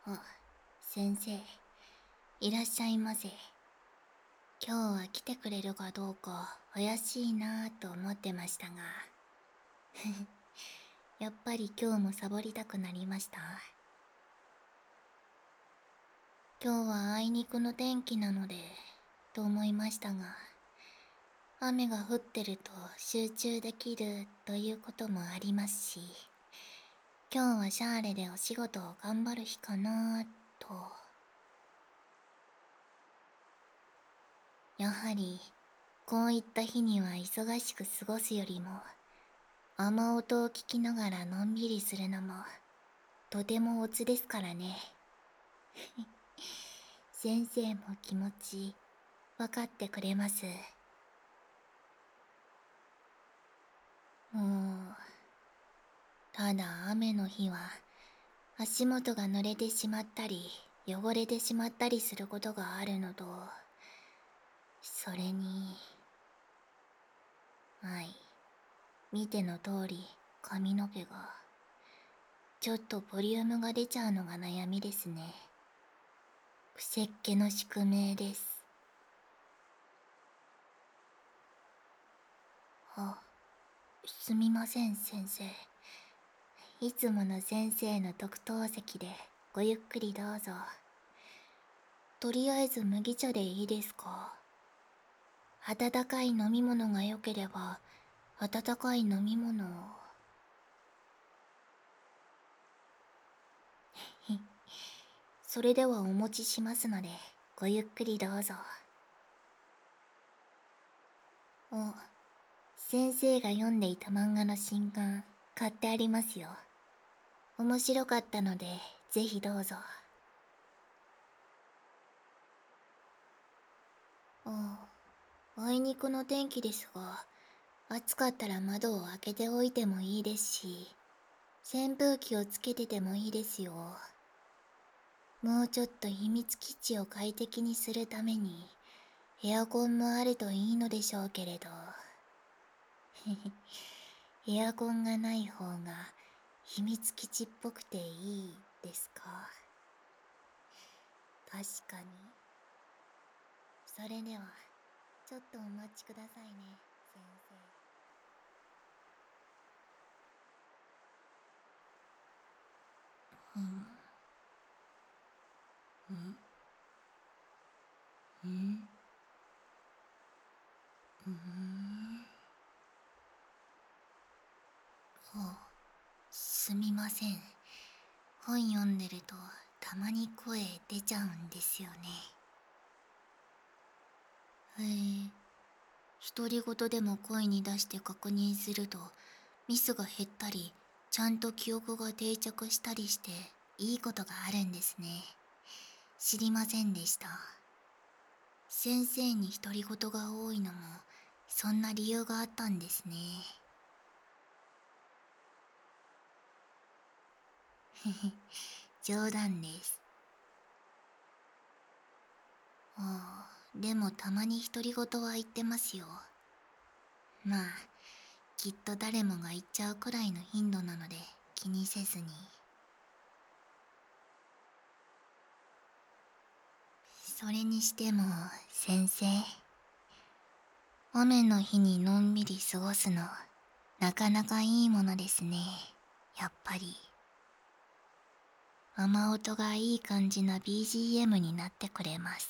あ、先生、いらっしゃいませ。今日は来てくれるかどうか怪しいなぁと思ってましたが。やっぱり今日もサボりたくなりました。今日はあいにくの天気なので、と思いましたが、雨が降ってると集中できるということもありますし、今日はシャーレでお仕事を頑張る日かなぁと。やはり、こういった日には忙しく過ごすよりも、雨音を聞きながらのんびりするのも、とてもおつですからね。先生も気持ち、わかってくれます。もう、ただ雨の日は、足元が濡れてしまったり、汚れてしまったりすることがあるのと、それに、はい、見ての通り髪の毛が、ちょっとボリュームが出ちゃうのが悩みですね。くせっ気の宿命です。あ、すみません先生。いつもの先生の特等席でごゆっくりどうぞ。とりあえず麦茶でいいですか？温かい飲み物が良ければ、温かい飲み物を。それではお持ちしますので、ごゆっくりどうぞ。お、先生が読んでいた漫画の新刊、買ってありますよ。面白かったので、ぜひどうぞ。ああいにくの天気ですが、暑かったら窓を開けておいてもいいですし、扇風機をつけててもいいですよ。もうちょっと秘密基地を快適にするために、エアコンもあるといいのでしょうけれど。エアコンがない方が秘密基地っぽくていいですか？確かに。それでは、ちょっとお待ちくださいね、先生。うん。すみません。本読んでるとたまに声出ちゃうんですよね。へえ、独り言でも声に出して確認するとミスが減ったり、ちゃんと記憶が定着したりしていいことがあるんですね。知りませんでした。先生に独り言が多いのもそんな理由があったんですね。へへ、冗談です。ああ、でもたまに独り言は言ってますよ。まあ、きっと誰もが言っちゃうくらいの頻度なので気にせずに。それにしても、先生。雨の日にのんびり過ごすの、なかなかいいものですね。やっぱり。雨音がいい感じな BGM になってくれます。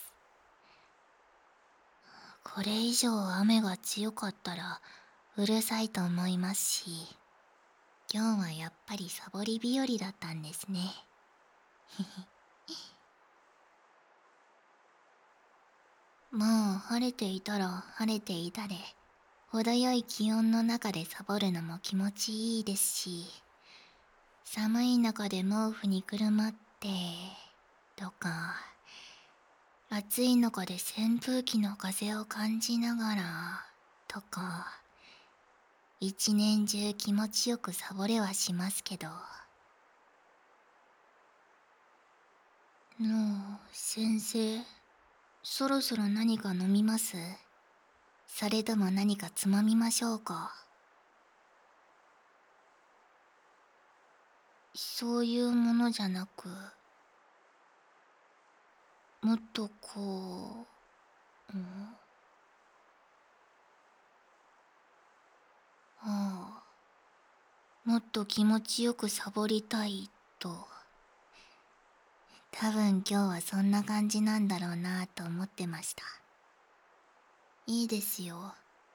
これ以上雨が強かったらうるさいと思いますし、今日はやっぱりサボり日和だったんですね。もう晴れていたら晴れていたで、程よい気温の中でサボるのも気持ちいいですし、寒い中で毛布にくるまって、とか、暑い中で扇風機の風を感じながら、とか、一年中気持ちよくサボれはしますけど。もう、先生、そろそろ何か飲みます？それとも何かつまみましょうか？そういうものじゃなく、 もっとこう、ああ、もっと気持ちよくサボりたいと。多分今日はそんな感じなんだろうなと思ってました。いいですよ。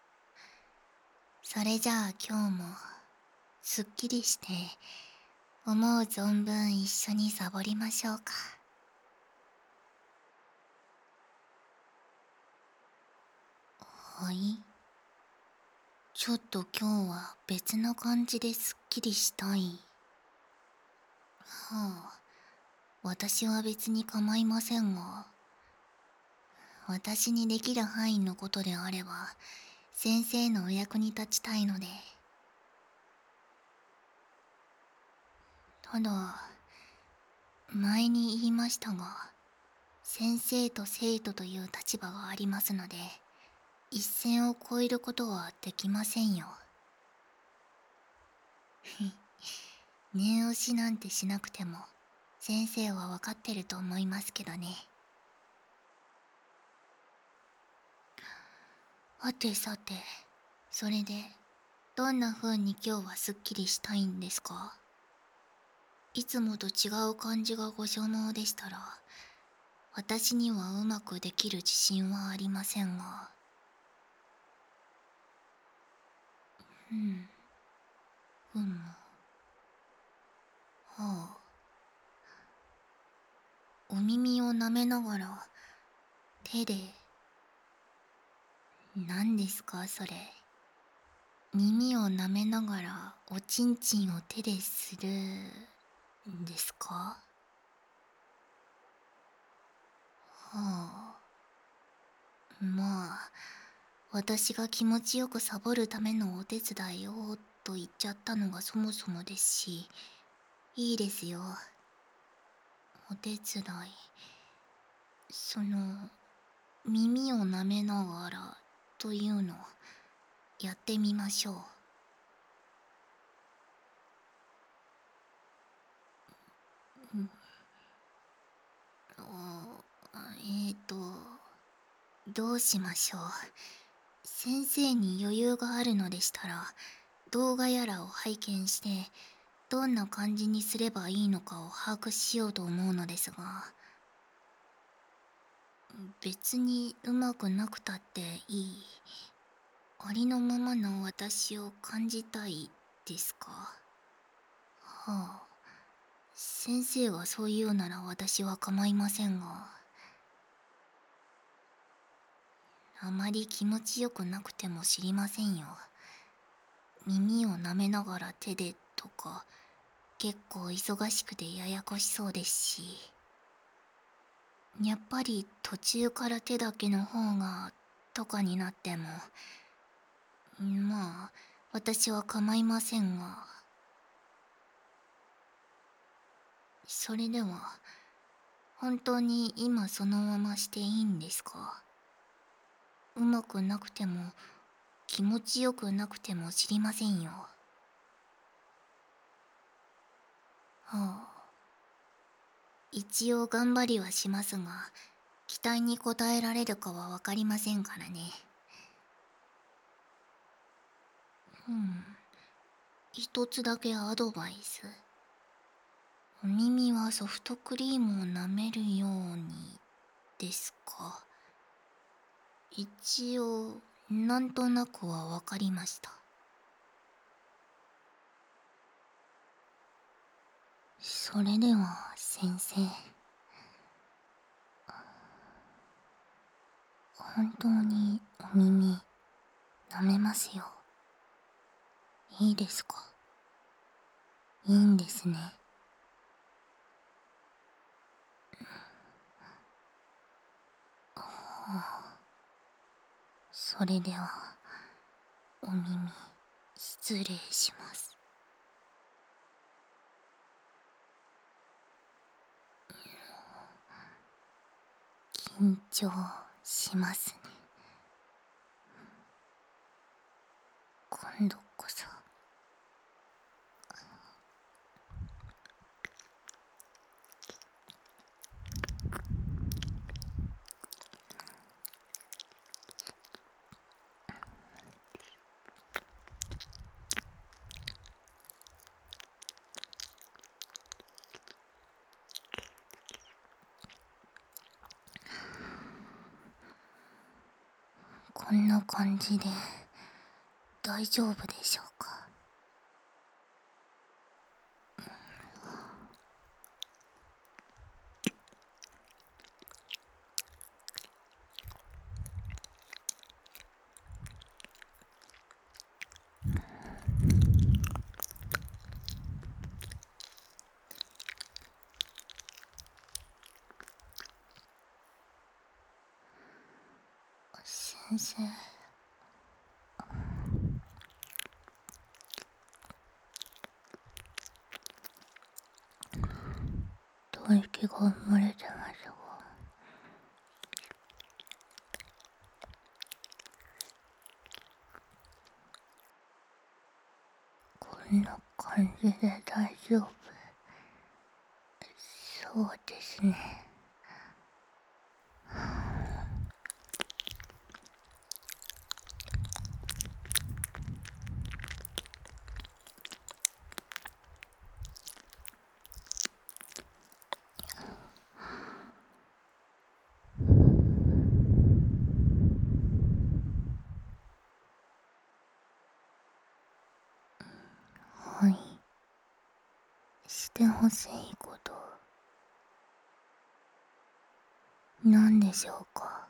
それじゃあ今日もすっきりして思う存分一緒にサボりましょうか。はい。ちょっと今日は別な感じですっきりしたい。はあ、私は別に構いませんが、私にできる範囲のことであれば先生のお役に立ちたいので。ただ前に言いましたが、先生と生徒という立場がありますので、一線を越えることはできませんよ。念押しなんてしなくても先生は分かってると思いますけどね。はてさて、それでどんな風に今日はすっきりしたいんですか？いつもと違う感じがご所望でしたら、私にはうまくできる自信はありませんが。ふむ。はあ。お耳を舐めながら手で。何ですかそれ。耳を舐めながらおちんちんを手でするんですか？はあ。まあ、私が気持ちよくサボるためのお手伝いをと言っちゃったのがそもそもですし、いいですよ。お手伝い。耳を舐めながらというのやってみましょう。どうしましょう。先生に余裕があるのでしたら、動画やらを拝見して、どんな感じにすればいいのかを把握しようと思うのですが、別にうまくなくたっていい。ありのままの私を感じたいですか？はあ、先生がそう言うなら私は構いませんが、あまり気持ちよくなくても知りませんよ。耳を舐めながら手でとか、結構忙しくてややこしそうですし、やっぱり途中から手だけの方がとかになっても、まあ私は構いませんが。それでは本当に今そのまましていいんですか？うまくなくても気持ちよくなくても知りませんよ。はあ、一応頑張りはしますが、期待に応えられるかは分かりませんからね。一つだけアドバイス。お耳はソフトクリームを舐めるようにですか？一応なんとなくは分かりました。それでは先生、本当にお耳舐めますよ。いいですか？いいんですね。それではお耳失礼します。緊張しますね。今度こそ。 んな感じで大丈夫でしょうか。先生、吐息が漏れてますが、こんな感じで大丈夫。そうですね。はい。してほしいこと、何でしょうか。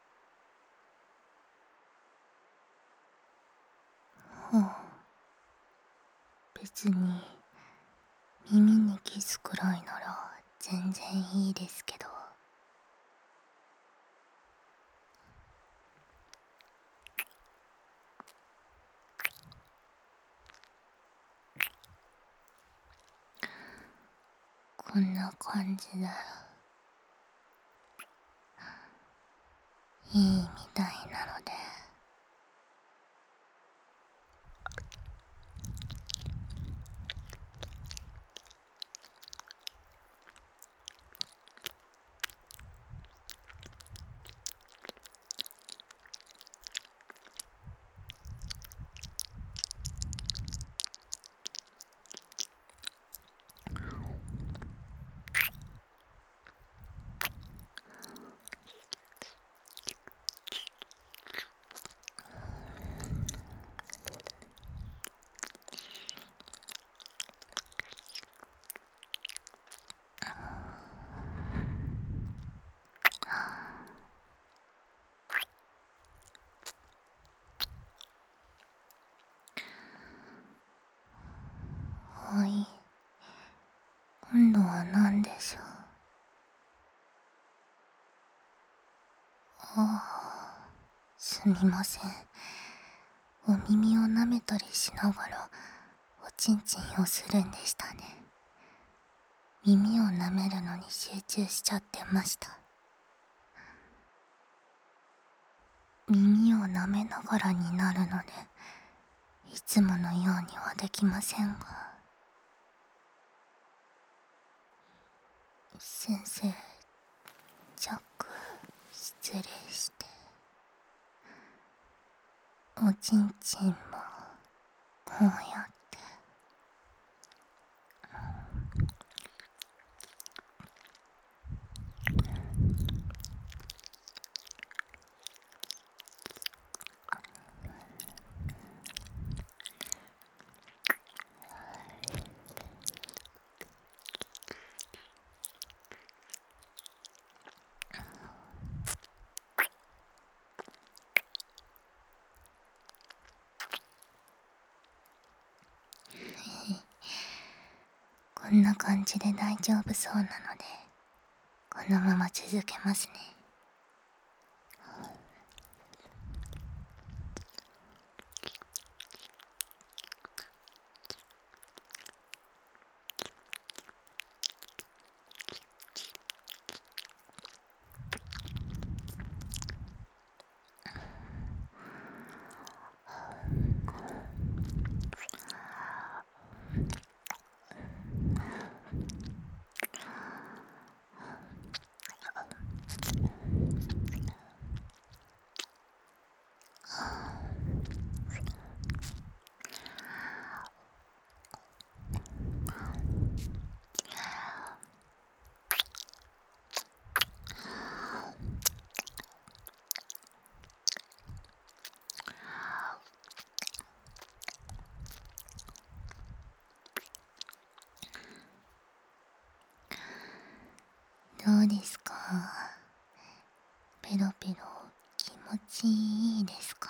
はあ、別に耳にキスくらいなら全然いいですけど。こんな感じならいいみたいなので。はい。今度は何でしょう。ああ、すみません。お耳を舐めたりしながらおちんちんをするんでしたね。耳を舐めるのに集中しちゃってました。耳を舐めながらになるので、いつものようにはできませんが。先生、ジャック、失礼して。おちんちんもこうやって。こんな感じで大丈夫そうなので、このまま続けますね。 そうですか。ペロペロ気持ちいいですか。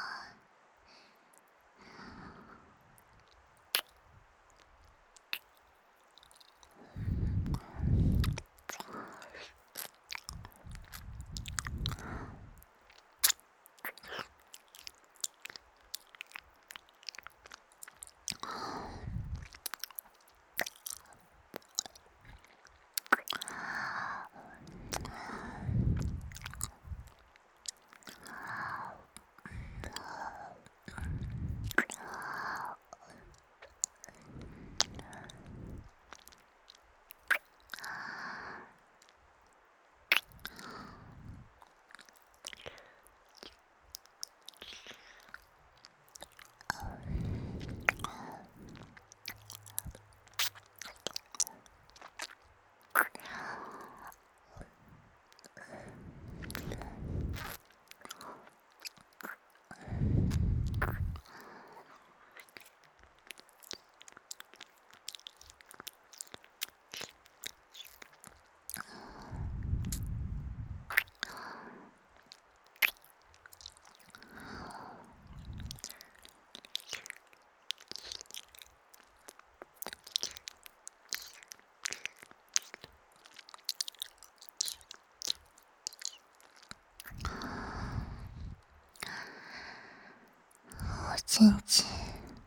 おちんちん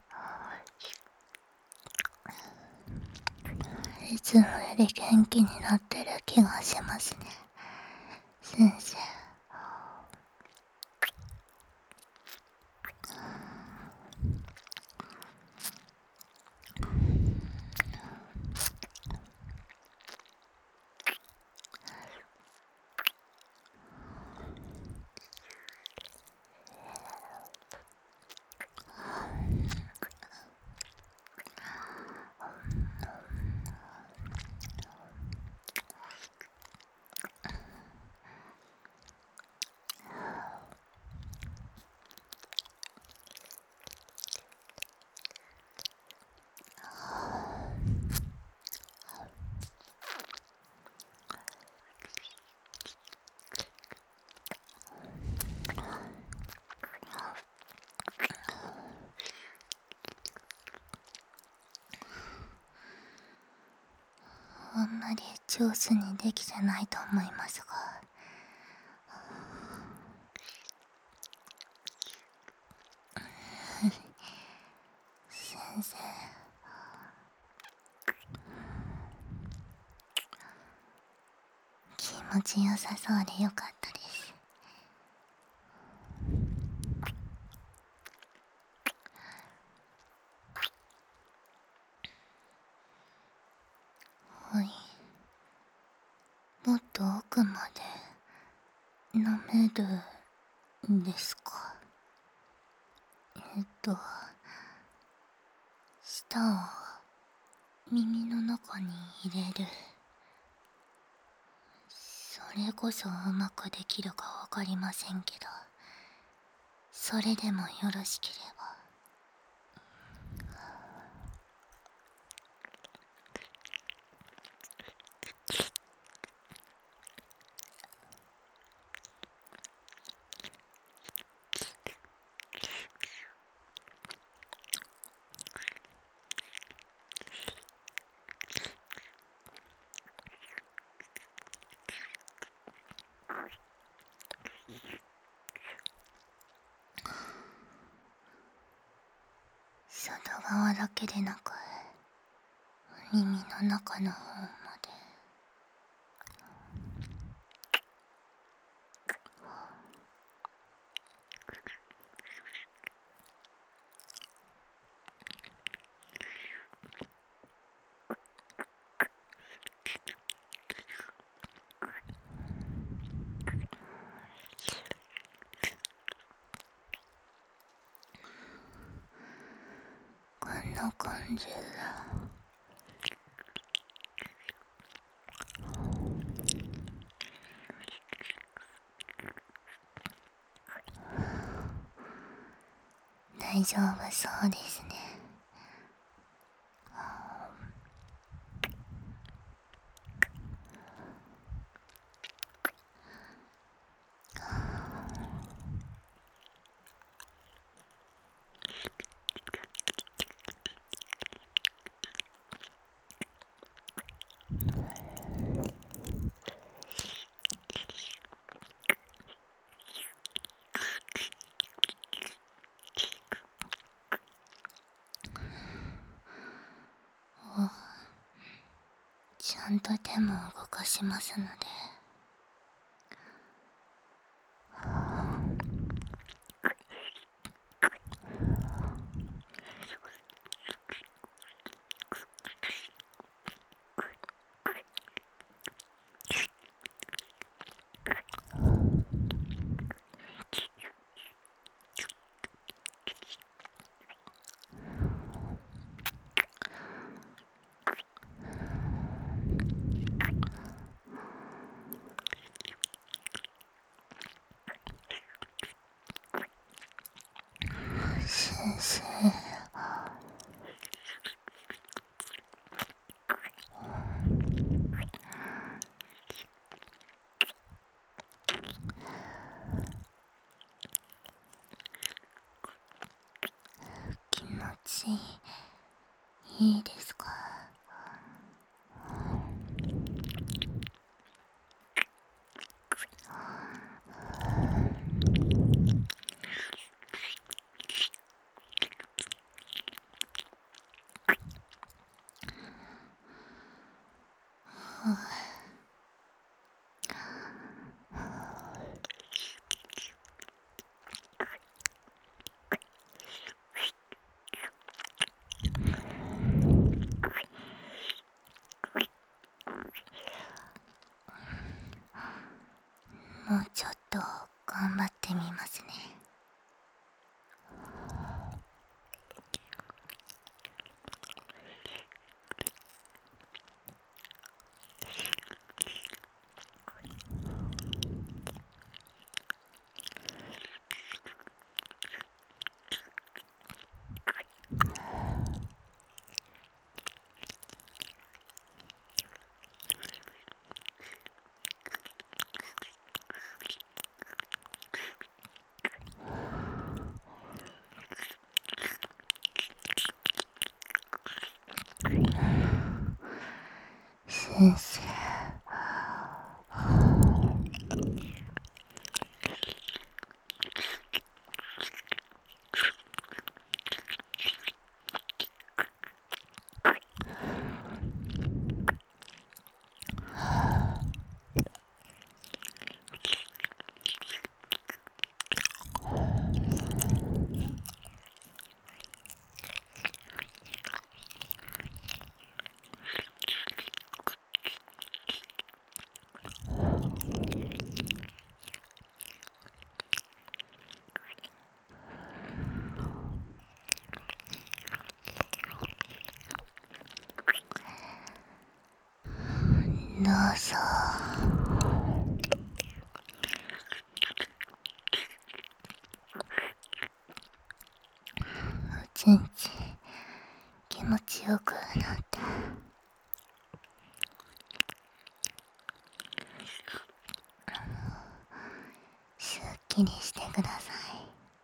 いつもより元気になってる気がしますね、先生。あんまり上手にできてないと思いますが、先生、気持ちよさそうでよかったです。はい、もっと奥まで舐めるんですか。舌を耳の中に入れる。それこそうまくできるかわかりませんけど、それでもよろしければ。外側だけでなく耳の中の方まで。こんな感じだ。大丈夫そうですね。 何度でも動かしますので。先生、気持ちいいですか？もうちょっと頑張ってみますね。先生、どうぞ。一日気持ちよくなって、すっきりしてください。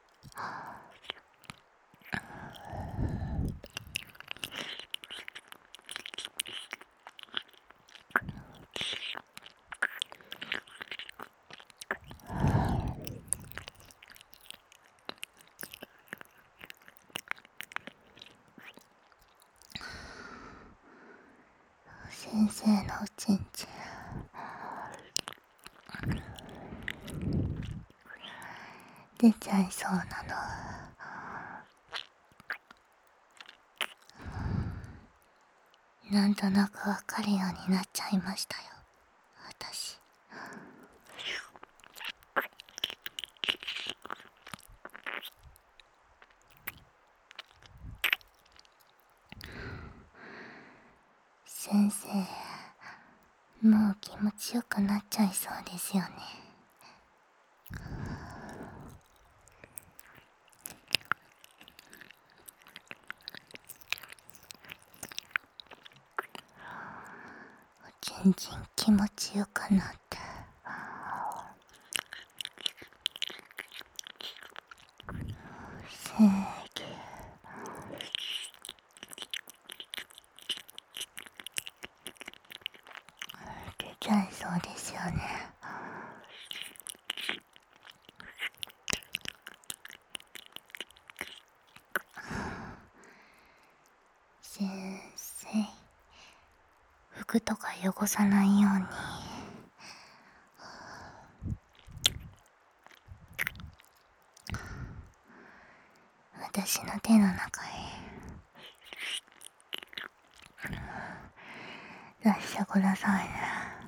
先生のおちんちん出ちゃいそうなの。なんとなくわかるようになっちゃいましたよ、私。先生、もう気持ちよくなっちゃいそうですよね。おちんちん気持ちよくなって、正義出ちゃいそうですよね。先生、 服とか汚さないように私の手の中へ出してくださいね。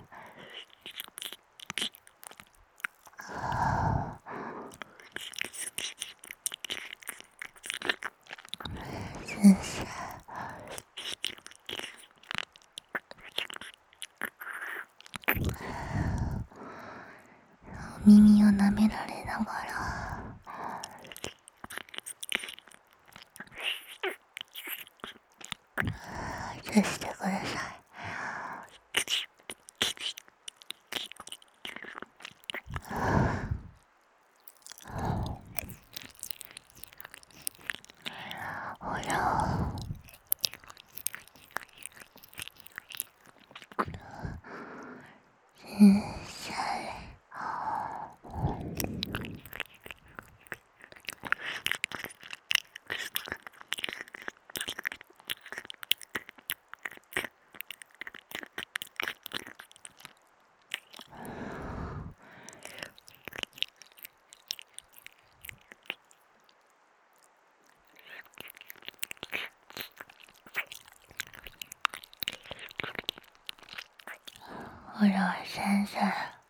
先生、お耳を舐められながら出してください。ほら、先生、ほら先生、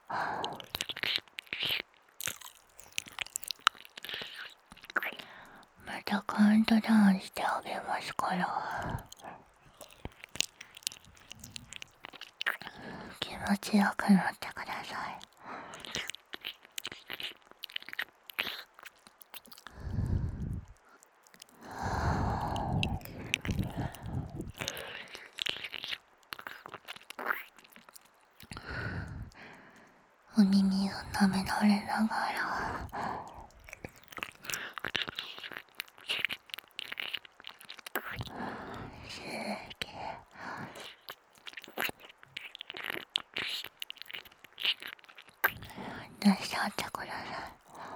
またカウントダウンしてあげますから、気持ちよくなってください。お耳を舐められながら出しちゃってください。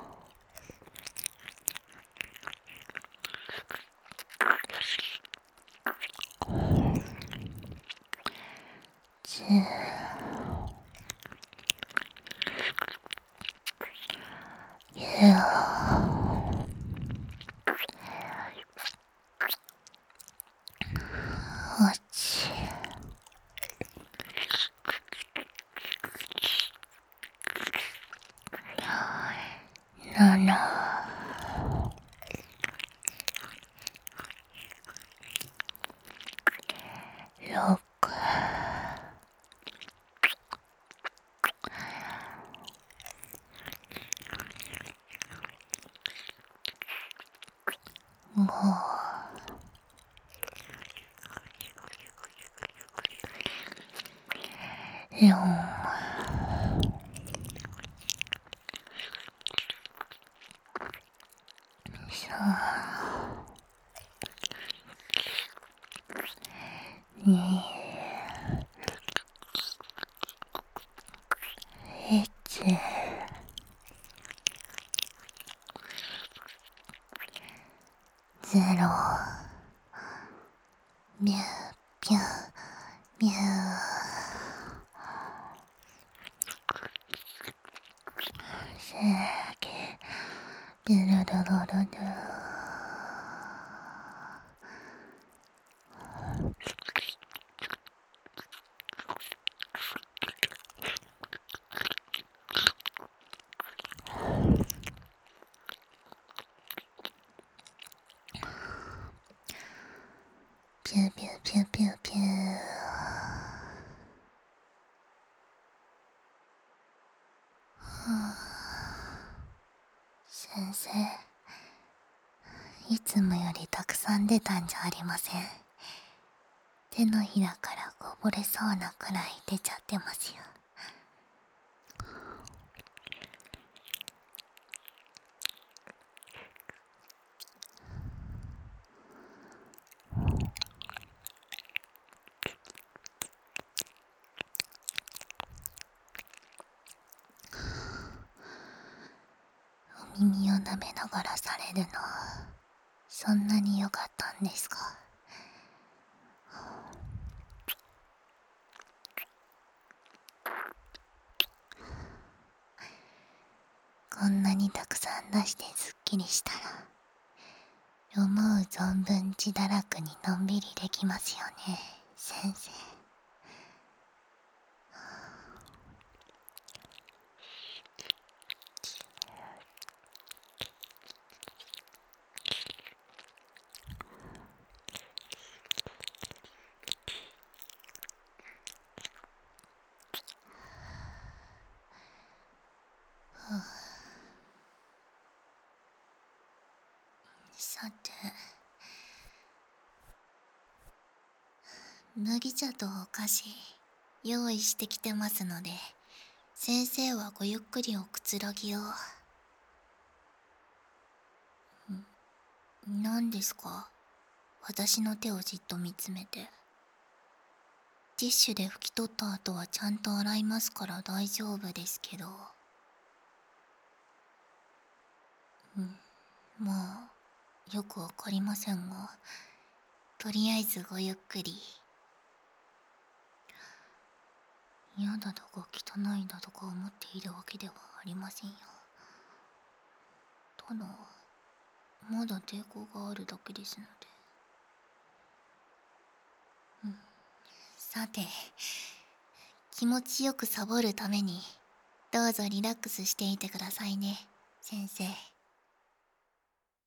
ゼロ、ミューピューミュー、せーきビルルルルル、ピューピューピューピューピュー。先生、いつもよりたくさん出たんじゃありません。手のひらからこぼれそうなくらい出ちゃってますよ。お耳を舐めながらされるのはそんなに良かったんですか。 こんなにたくさん出してすっきりしたら、思う存分自堕落にのんびりできますよね、先生。さて、麦茶とお菓子用意してきてますので、先生はごゆっくりおくつろぎを。何ですか？私の手をじっと見つめて。ティッシュで拭き取った後はちゃんと洗いますから大丈夫ですけど。まあ、よくわかりませんが、とりあえずごゆっくり。嫌だとか汚いだとか思っているわけではありませんよ。ただ、まだ抵抗があるだけですので。さて、気持ちよくサボるために、どうぞリラックスしていてくださいね、先生。